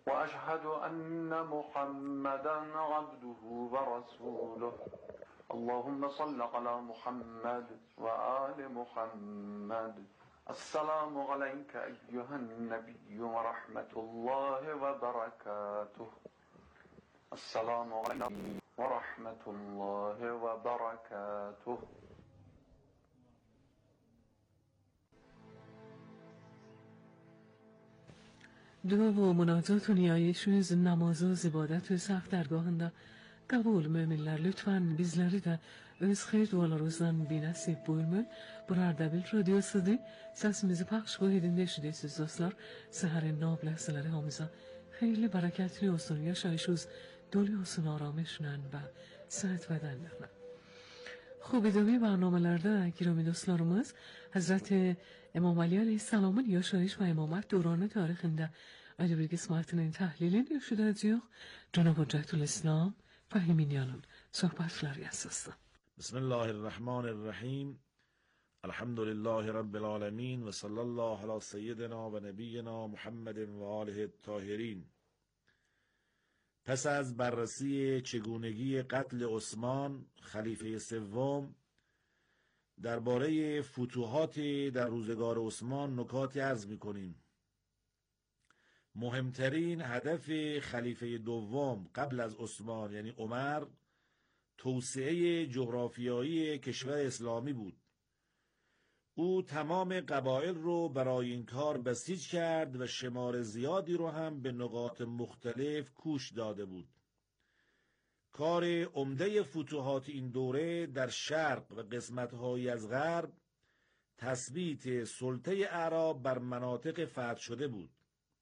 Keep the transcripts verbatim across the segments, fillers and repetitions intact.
وأشهد أن محمدا عبده ورسوله. اللهم صل على محمد وآل محمد. السلام عليك أيها النبي ورحمة الله وبركاته. السلام عليكم ورحمة الله وبركاته. دعا و مناجات و نیایişimiz namazı, ibadet ve saf dergahında kabul müminler. Lütfen bizleri de öz xeyir dualarınızdan binasip buyurmayın. Burada bir radyosudur. Sesimizi paylaş bu edin eşidesiz dostlar. Seherin nab lehzeleri hamıza hayırlı, bereketli olsun. Yaşayışınız dolu olsun aramışla ve sıhhat bedenlerine. خوب ادامه برنامه‌لerde گرامی dostlarımız Hazreti İmam Ali Aleyhisselam'ın yaşayış ve imamet dövrünü tarihinde ayrı bir kısmetinin tahlilini yaşayacağız. Cenab-ı Hüccetülislam Fahiminiyan'ın sohbetleri esasında. Bismillahirrahmanirrahim. Elhamdülillahi Rabbil alemin ve sallallahu ala seyyidina ve nebiyyina Muhammedin ve alihi tahirin. پس از بررسی چگونگی قتل عثمان خلیفه سوم درباره فتوحات در روزگار عثمان نکاتی عرض می‌کنیم. مهمترین هدف خلیفه دوم قبل از عثمان یعنی عمر توسعه جغرافیایی کشور اسلامی بود. او تمام قبایل رو برای این کار بسیج کرد و شمار زیادی رو هم به نقاط مختلف کوش داده بود. کار عمده فتوحات این دوره در شرق و قسمت‌هایی از غرب تثبیت سلطه اعراب بر مناطق فتح شده بود.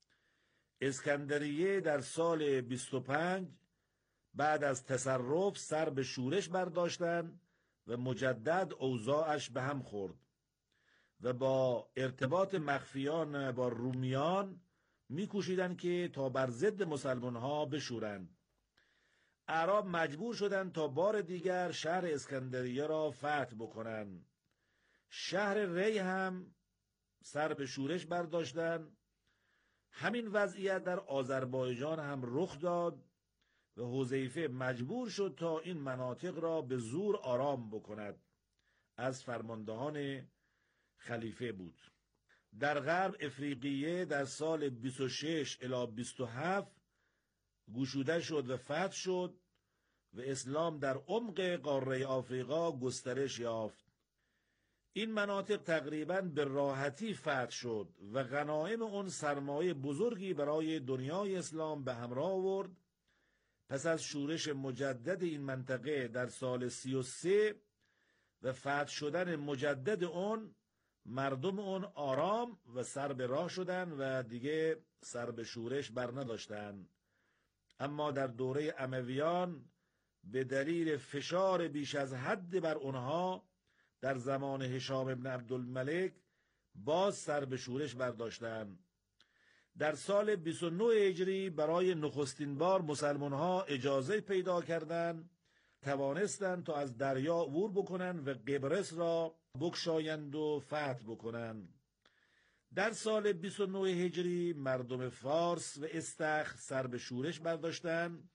اسکندریه در سال بیست و پنج بعد از تصرف سر به شورش برداشتند و مجدد اوضاعش به هم خورد و با ارتباط مخفیان با رومیان میکوشیدند که تا بر ضد مسلمان ها بشورند. اعراب مجبور شدند تا بار دیگر شهر اسکندریه را فتح بکنند. شهر ری هم سر به شورش برداشتند. همین وضعیت در آذربایجان هم رخ داد و حذیفه مجبور شد تا این مناطق را به زور آرام بکند. از فرماندهان خلیفه بود. در غرب افریقیه در سال بیست و شش الی بیست و هفت گشوده شد و فتح شد و اسلام در عمق قاره آفریقا گسترش یافت. این مناطق تقریباً به راحتی فتح شد و غنایم اون سرمایه بزرگی برای دنیای اسلام به همراه آورد. پس از شورش مجدد این منطقه در سال سی و سه و فتح شدن مجدد اون، مردم اون آرام و سر به راه شدن و دیگه سر به شورش بر نداشتن. اما در دوره امویان به دلیل فشار بیش از حد بر اونها در زمان هشام ابن عبدالملک باز سر به شورش برداشتن. در سال بیست و نه هجری برای نخستین بار مسلمان ها اجازه پیدا کردند توانستند تا از دریا عبور بکنند و قبرس را بگشایند و فتح بکنند. در سال بیست و نه هجری مردم فارس و استخر سر به شورش برداشتند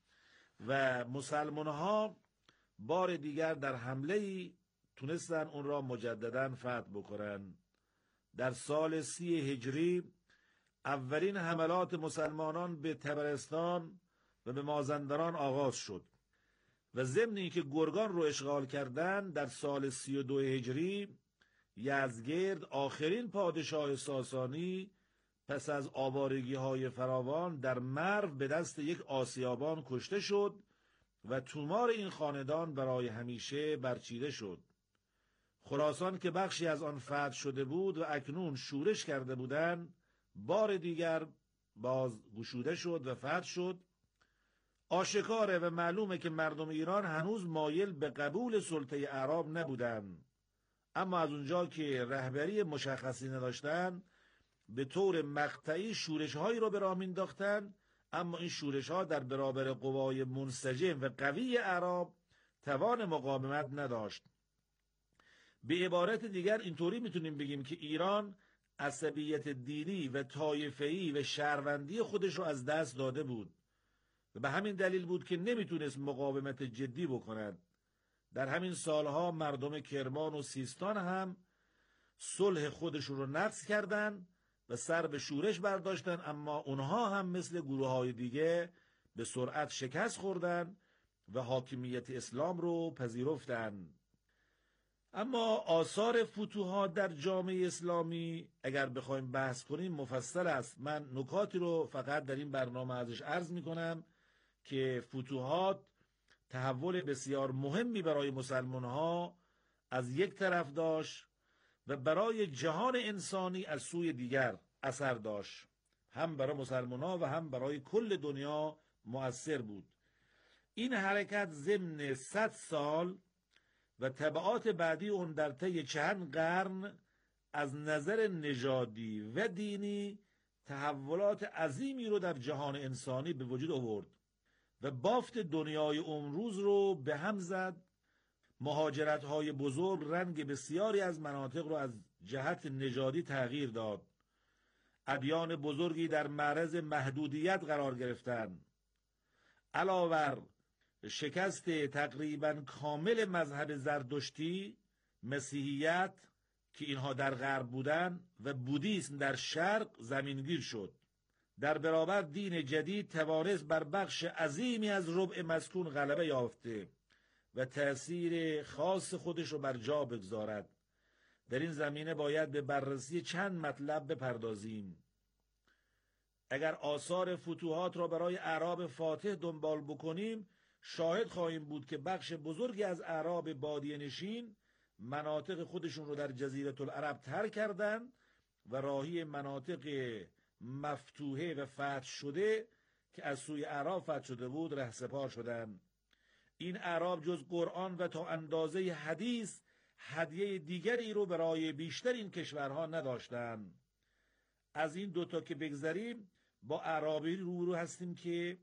و مسلمان ها بار دیگر در حمله‌ای تونستند اون را مجددا فتح بکنند. در سال سی هجری اولین حملات مسلمانان به طبرستان و به مازندران آغاز شد و ضمن اینکه گرگان رو اشغال کردن، در سال سی و دو هجری یزدگرد آخرین پادشاه ساسانی پس از آوارگی های فراوان در مرو به دست یک آسیابان کشته شد و تومار این خاندان برای همیشه برچیده شد. خراسان که بخشی از آن فتح شده بود و اکنون شورش کرده بودند، بار دیگر باز گشوده شد و فتح شد. آشکاره و معلومه که مردم ایران هنوز مایل به قبول سلطه اعراب نبودند، اما از اونجا که رهبری مشخصی نداشتند به طور مقطعی شورش هایی رو به راه مینداختند، اما این شورش ها در برابر قوای منسجم و قوی اعراب توان مقاومت نداشت. به عبارت دیگر اینطوری میتونیم بگیم که ایران عصبیت دینی و طایفه‌ای و شهروندی خودش رو از دست داده بود و به همین دلیل بود که نمیتونست مقاومت جدی بکند. در همین سالها مردم کرمان و سیستان هم صلح خودشون رو نقض کردند و سر به شورش برداشتن، اما اونها هم مثل گروه‌های دیگه به سرعت شکست خوردن و حاکمیت اسلام رو پذیرفتن. اما آثار فتوحات در جامعه اسلامی اگر بخوایم بحث کنیم مفصل است. من نکاتی رو فقط در این برنامه ازش عرض میکنم که فتوحات تحول بسیار مهمی برای مسلمان ها از یک طرف داشت و برای جهان انسانی از سوی دیگر اثر داشت. هم برای مسلمان ها و هم برای کل دنیا مؤثر بود. این حرکت ضمن صد سال و تبعات بعدی اون در طی چند قرن از نظر نژادی و دینی تحولات عظیمی رو در جهان انسانی به وجود آورد و بافت دنیای امروز رو به هم زد. مهاجرت‌های بزرگ رنگ بسیاری از مناطق رو از جهت نژادی تغییر داد. ادیان بزرگی در معرض محدودیت قرار گرفتند. علاوه شکست تقریبا کامل مذهب زرتشتی، مسیحیت که اینها در غرب بودند و بودیسم در شرق زمینگیر شد. در برابر دین جدید توانست بر بخش عظیمی از ربع مسکون غلبه یافته و تأثیر خاص خودش رو بر جا بگذارد. در این زمینه باید به بررسی چند مطلب بپردازیم. اگر آثار فتوحات را برای اعراب فاتح دنبال بکنیم شاهد خواهیم بود که بخش بزرگی از اعراب بادیه نشین مناطق خودشون رو در جزیره العرب ترک کردند و راهی مناطق مفتوحه و فتح شده که از سوی اعراب فتح شده بود رهسپار شدند. این اعراب جز قرآن و تا اندازه حدیث هدیه دیگری رو برای بیشتر این کشورها نداشتند. از این دوتا که بگذریم با اعرابی روبرو هستیم که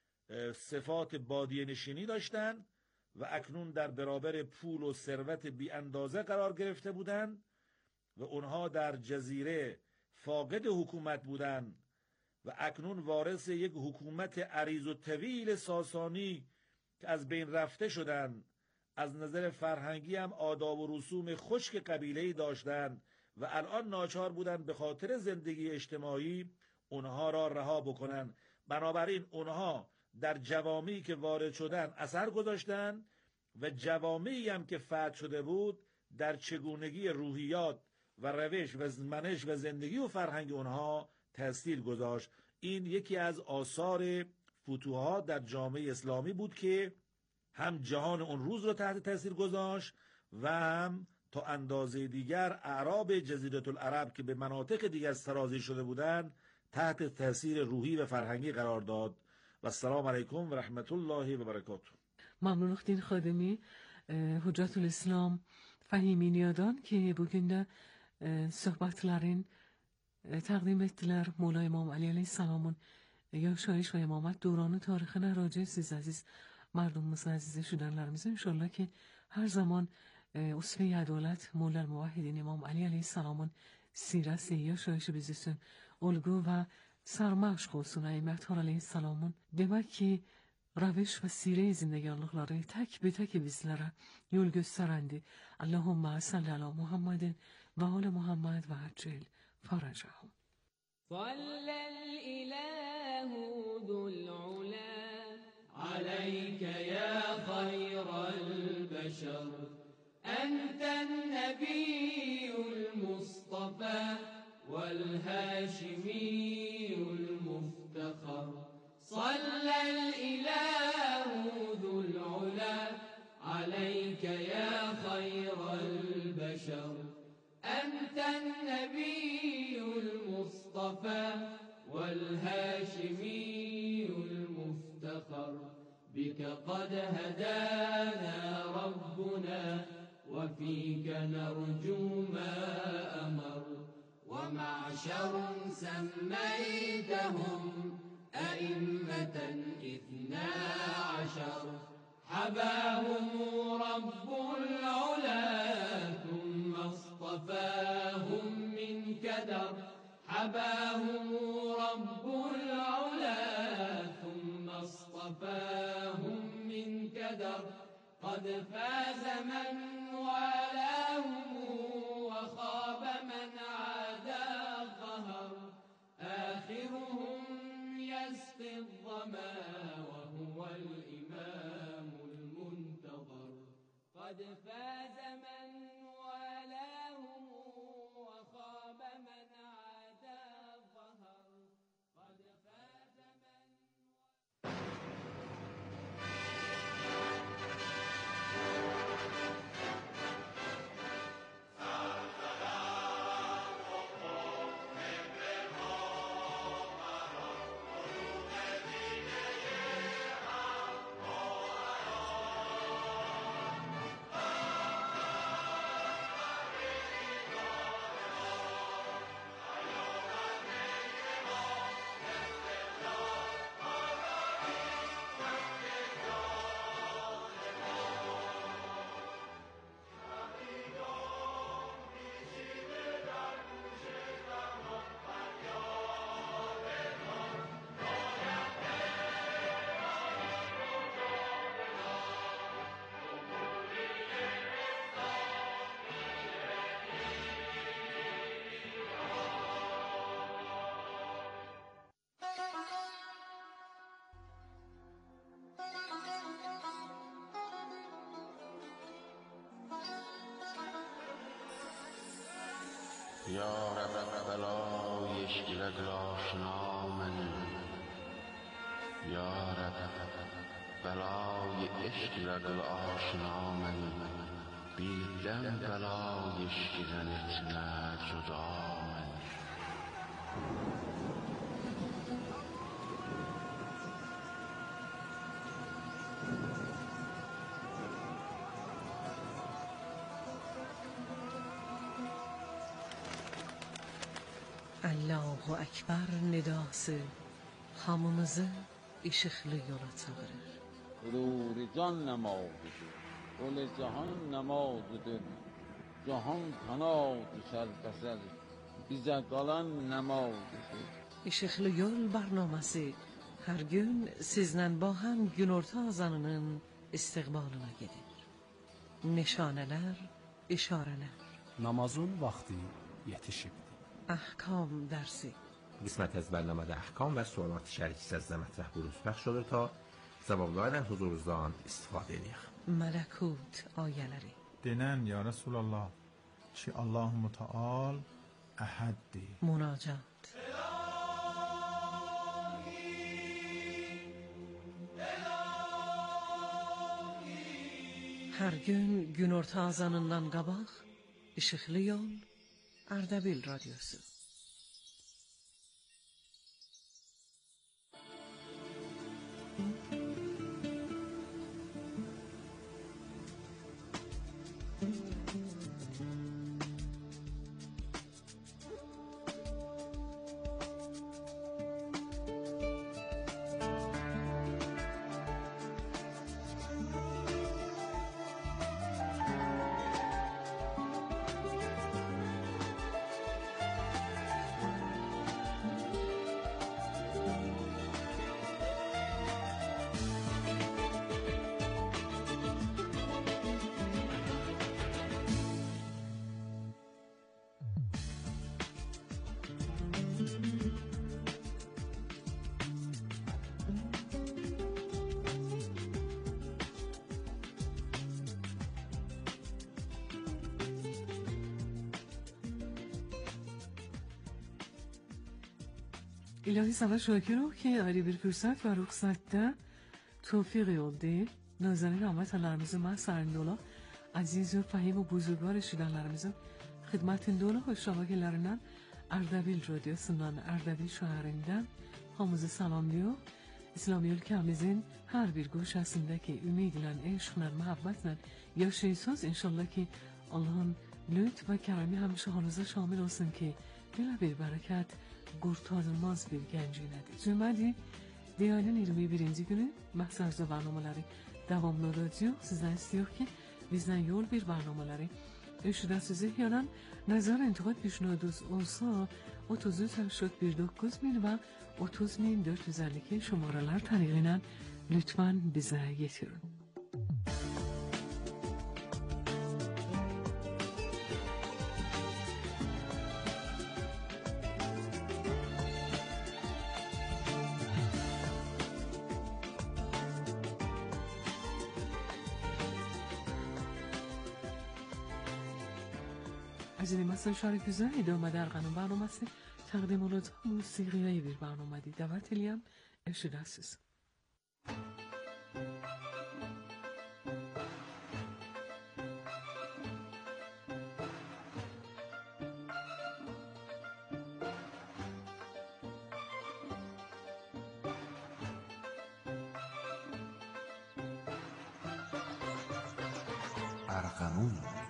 صفات بادیه نشینی داشتند و اکنون در برابر پول و ثروت بی اندازه قرار گرفته بودند و اونها در جزیره فاقد حکومت بودند و اکنون وارث یک حکومت عریض و طویل ساسانی که از بین رفته شدند. از نظر فرهنگی هم آداب و رسوم خشک قبیله‌ای داشتند و الان ناچار بودند به خاطر زندگی اجتماعی اونها را رها بکنند. بنابراین اونها در جوامعی که وارد شدن اثر گذاشتند و جوامعی هم که فتح شده بود در چگونگی روحیات و روش و منش و زندگی و فرهنگ اونها تأثیر گذاشت. این یکی از آثار فتوحات در جامعه اسلامی بود که هم جهان اون روز رو تحت تأثیر گذاشت و هم تا اندازه دیگر اعراب جزیره العرب که به مناطق دیگر سرازیر شده بودند تحت تأثیر روحی و فرهنگی قرار داد. و السلام علیکم و رحمت الله و برکاته. Mamnun Uxtin Xadimi, Hüccetul İslam Fahiminiyadan ki bugün de sohbetlerin تقدیم ettiler مولا امام علی علیه السلامون یا شایش و امامت دوران تاریخ نراجع siz aziz مردمımız عزیز شدنlerimiz انشالله که her zaman usve-i adalet مولا الموحدین امام علی علیه السلامون سیرت یا شایش bizüsün olgu ve sarmaş olsun ائمت‌ها علیه السلامون. Demek ki روش و سیره زندگانlıkları tek به tek bizlere yol gösterendi. Allahümme salli ala Muhammedin ve ala Muhammed ve accel فرجهم. صلى الإله ذو العلا عليك يا خير البشر أنت النبي المصطفى والهاشمي المفتخر. صلى الإله ذو العلا عليك يا خير البشر أنت النبي المصطفى والهاشمي المفتخر. بك قد هدانا ربنا وفيك نرجو ما أمر. ومعشر سميتهم أئمة اثنا عشر حباهم رب العلا ثم اصطفاهم من كدر. حباهم رب العلا ثم اصطفاهم من كدر قد فاز من والاهم وخاب من عادى ظهر آخرهم يسقي الظما وهو الإمام المنتظر قد فاز من والاهم وخاب من عادى ظهر قد فاز من یا رب بلای اشکلگل آشنا من یا رب بلای اشکلگل آشنا من بیدم بلای اشکلن اتنا جدا من Allahu Akbar nidası hamımızı ışıklı yola çağırır. نور جان نمازده گل جهان نمازده جهان تنازش از بسر bize kalan namazedir. Işıklı Yol barnaması her gün sizden با هم günorta azanının istiqbalına gelir. Nişaneler, işareler. Namazın vaxtı yetişibdir. Ahkam dersi. قسمت از برنامه احکام و سوالات شریک از مطرح بروز پخش olur تا cevaplardan huzurunuzdan istifadə edək. Mələkut ayələri. Denən ya Resulallah ki Allahu Müteal əhəddir. Münacat. Hər gün günorta azanından qabaq İşıqlı Yol Ardabil Radyosu. İlahi sana şakirم که آری bir فرصت و رخصتdə توفیق oldu. Nazanin rahmetlerimizi mahsarındola aziz ve fahim ve buzurgar eşidanlarımızın xidmətindola ve şabakələrindən Ardabil radyosundan, Ardabil şəhərindən hamımızı salamlıyor. İslami ülkemizin her bir goşasındaki ümidlə, eşqlə, məhəbbətlə yaşayısınız. İnşallah ki Allah'ın lütf ve keremi hemşe halınıza şamil olsun ki dilə bir bərəkət qurtarılmaz bir gənciylədir. Cümədi Diyalin iyirmi birinci günü Məhsarca barnamaları davamlı radyo sizden istiyor ki bizden yol bir barnamaları eşidəsizlik yaran nazar intiqad پیشنهاد olsa otuz هشتاد bir dokuz bin ve otuz bin dört yüz elli iki şumaralar tanıyla lütfen bize getirin. از این مثل شارکوزه ادامه در قانون برنامه است تقدیمات موسیقی bir برنامه دی دعوت الیم اشتراسیز. ارغنون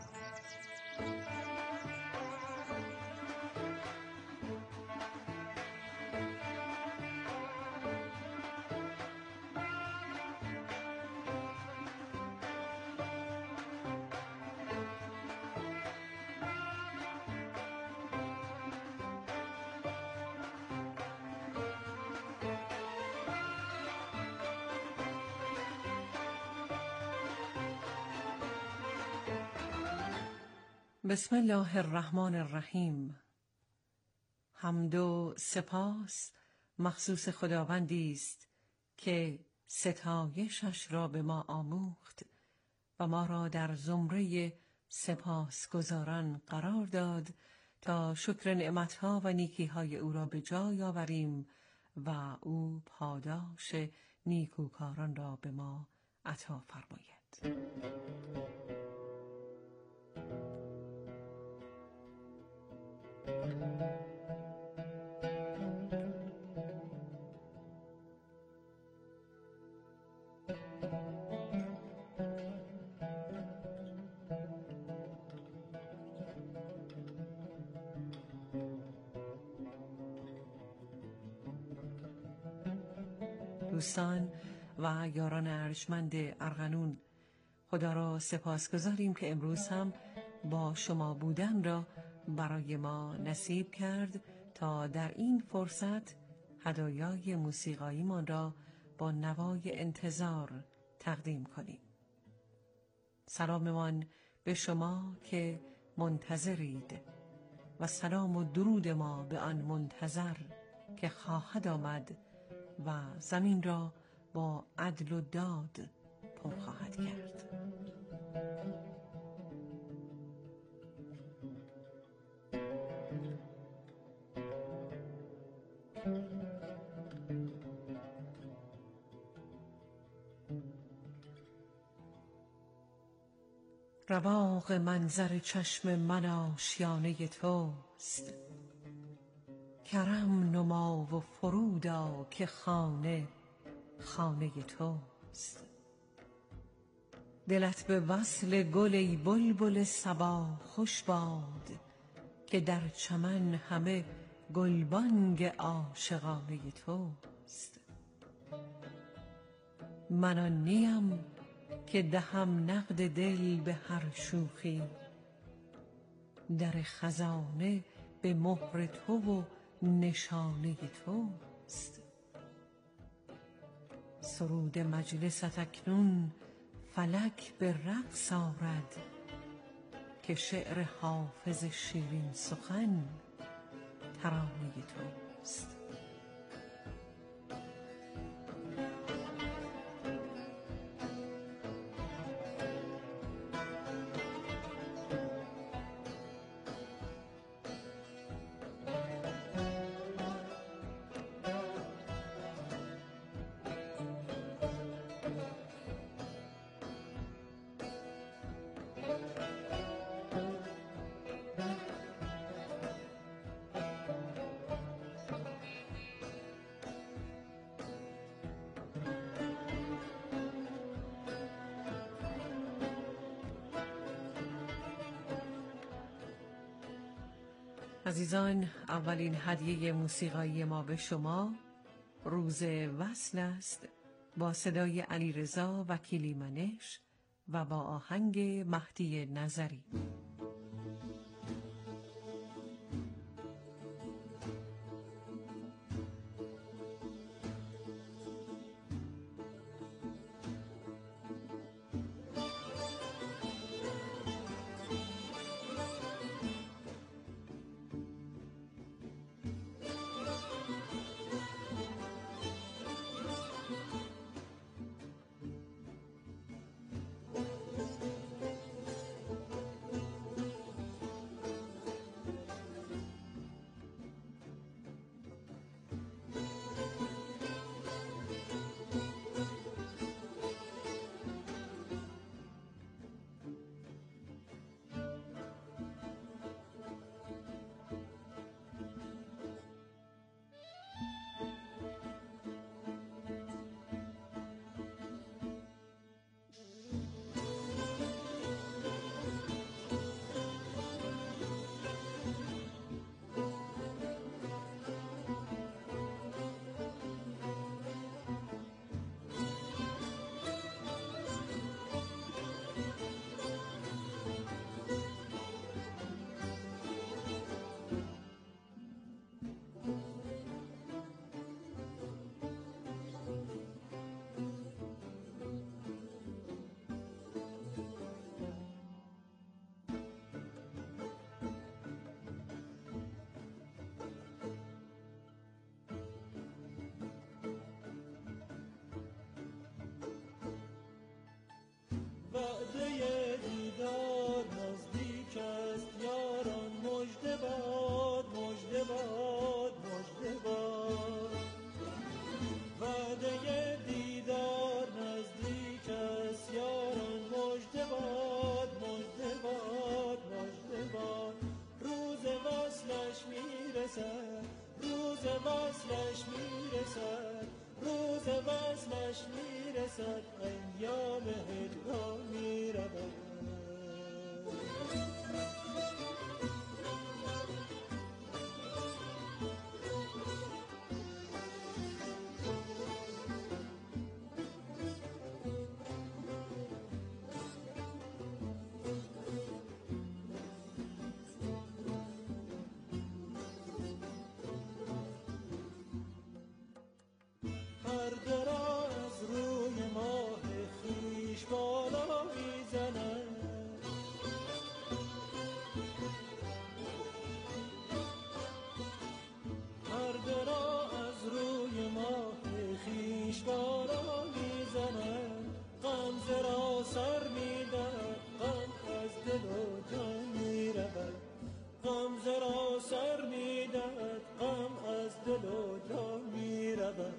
بسم الله الرحمن الرحیم. حمد و سپاس مخصوص خداوندی است که ستایشش را به ما آموخت و ما را در زمره سپاسگزاران قرار داد تا شکر نعمتها و نیکیهای او را به جای آوریم و او پاداش نیکوکاران را به ما عطا فرماید. دوستان و یاران ارجمند ارغنون، خدا را سپاسگزاریم که امروز هم با شما بودن را برای ما نصیب کرد تا در این فرصت هدایای موسیقاییمان را با نوای انتظار تقدیم کنیم. سلاممان به شما که منتظرید و سلام و درود ما به آن منتظر که خواهد آمد و زمین را با عدل و داد پر خواهد کرد. رواق منظر چشم من آشیانه توست، کرم نما و فرودا که خانه خانه توست. دلت به وصل گل ای بلبل صبا خوش باد که در چمن همه گلبانگ عاشقانه توست. من آن نیم که دهم نقد دل به هر شوخی، در خزانه به مهر تو و نشانه توست. سرود مجلست اکنون فلک به رقص آرد که شعر حافظ شیرین سخن ترانه توست. عزیزان، اولین هدیه موسیقایی ما به شما روز وصل است با صدای علیرضا وکیلی منش و با آهنگ مهدی نظری. باعث وصلش میرسد ایام هجران میرود. پرده را از روی ماه خویش بالا میزند، پرده را از روی ماه خویش بالا میزند. غمزه را سر میدهد، غم از دل و جان میرود. غمزه را سر میدهد، غم از دل و جان میرود.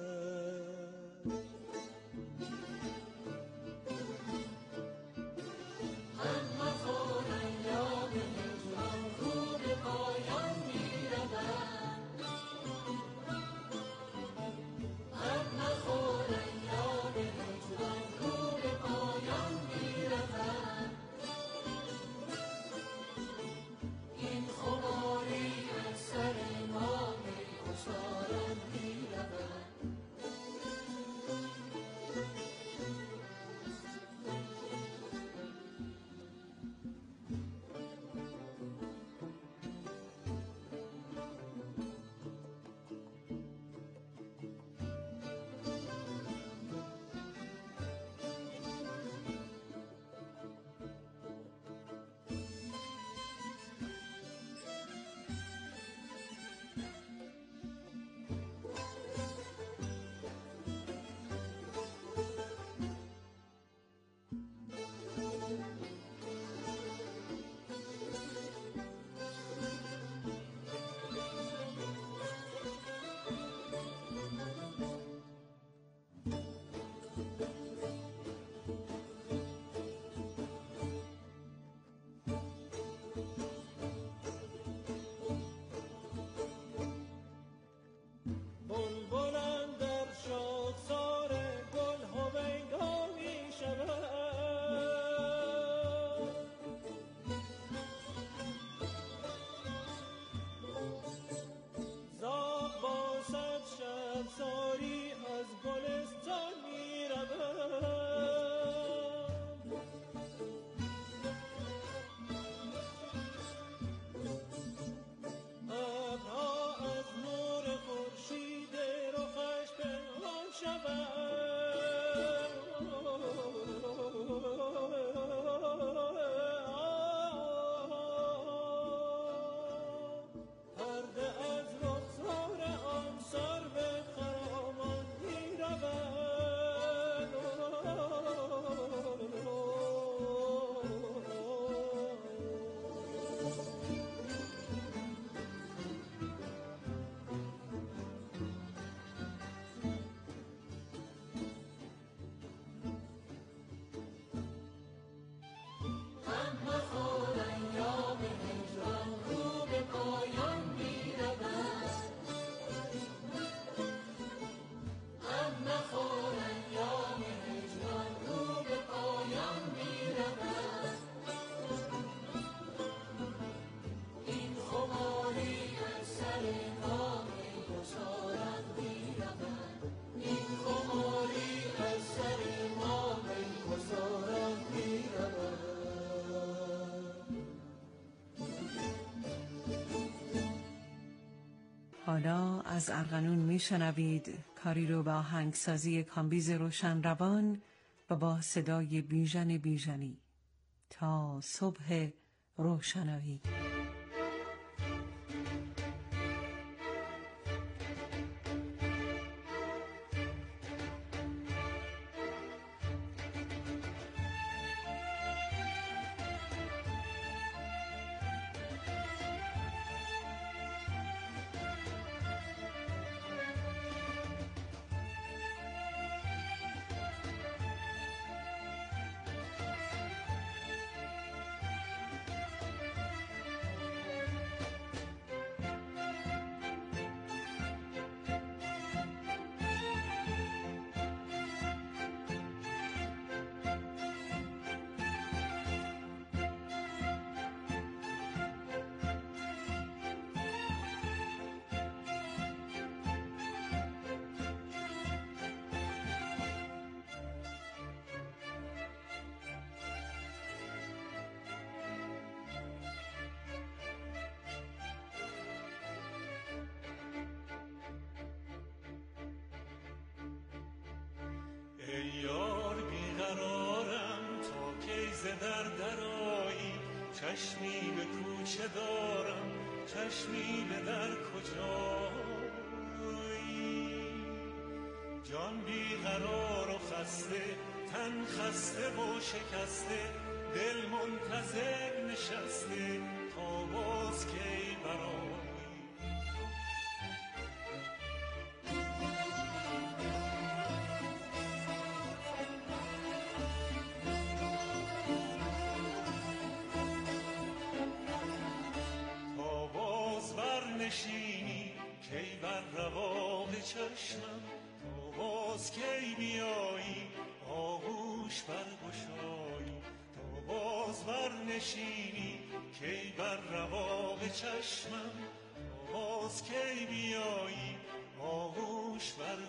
حالا از ارغنون میشنوید کاری رو با آهنگسازی کامبیز روشن روان و با صدای بیژن بیژنی. تا صبح روشنایی. چشمی به کوچه دارم، چشمی به در کجایی. جان بیقرار و خسته، تن خسته و شکسته، دل منتظر نشسته تا باز کی برایی. تا باز برنشینی کی بر رواق چشمم، تا باز کی بیایی آغوش برگشایی. تا باز برنشینی کی بر رواق چشمم، تا باز کی بیایی آغوش برگشایی.